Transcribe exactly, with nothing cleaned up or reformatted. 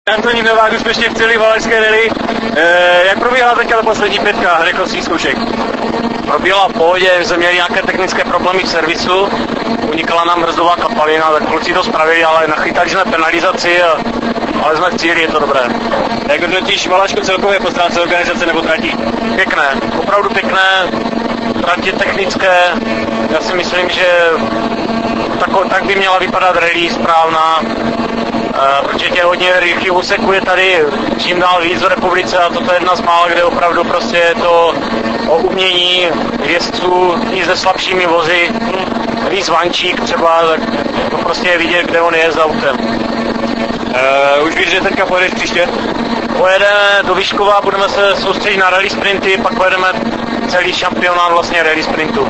Antonín Novák úspěšně v celé Valašské rally. E, jak probíhala teďka ta poslední pětka rychlostních zkoušek? Probíhala v pohodě, jsme měli nějaké technické problémy v servisu, unikala nám brzdová kapalina, tak kluci to spravili, ale nachytali jsme penalizaci, a, ale jsme v cíli, je to dobré. Jak hodnotíš Valašsko celkově po stránce organizace nebo tratí? Pěkné, opravdu pěkné, tratě technické, já si myslím, že tako, tak by měla vypadat rally správná. Uh, protože tě hodně rychlých úseků je tady čím dál víc v republice a toto je jedna z mála, kde opravdu prostě je to o umění jezdců i se slabšími vozy, víc vančík třeba, tak to prostě je vidět, kde on je s autem. Uh, už víš, že teďka pojedeš příště? Pojedeme do Vyškova, budeme se soustředit na rally sprinty, pak pojedeme celý šampionát vlastně rally sprintu.